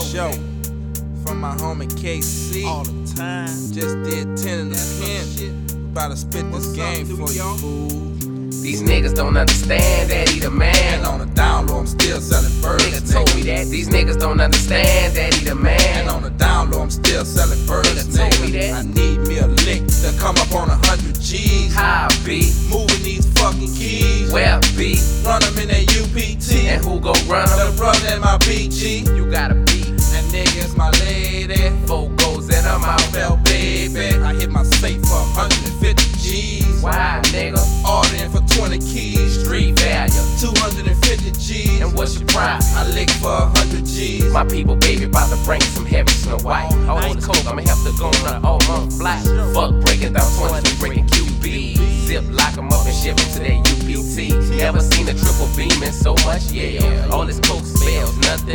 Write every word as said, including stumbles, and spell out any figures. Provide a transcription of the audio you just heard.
show. From my home in K C. All the time. Just did ten in the pen. About to spit this game for you, fool. These niggas don't understand that he the man. And on the down low, I'm still selling birds. Nigga told me that. These niggas don't understand that he the man. And on the down low, I'm still selling birds. Nigga told me that. I need me a lick to come up on a hundred G's. How I be? Moving these fucking keys. Where I be? Run them in that U P T. And who gon' run them? The brother in my B G. You gotta be. That nigga's my lady. Four goes and I'm out. Fell baby. I hit my safe for one hundred fifty G's. Why, nigga? Ordering for twenty keys. Street value. two hundred fifty G's. And what's your price? I lick for one hundred G's. My people, baby, about to bring some heavy Snow White. All on the coke, I'ma have to go on an all month flight. Fuck breaking down twenty, breaking Q B. Zip, lock 'em up and ship 'em to that U P T. Never seen a triple beam in so much, yeah. All this coke spells, nothing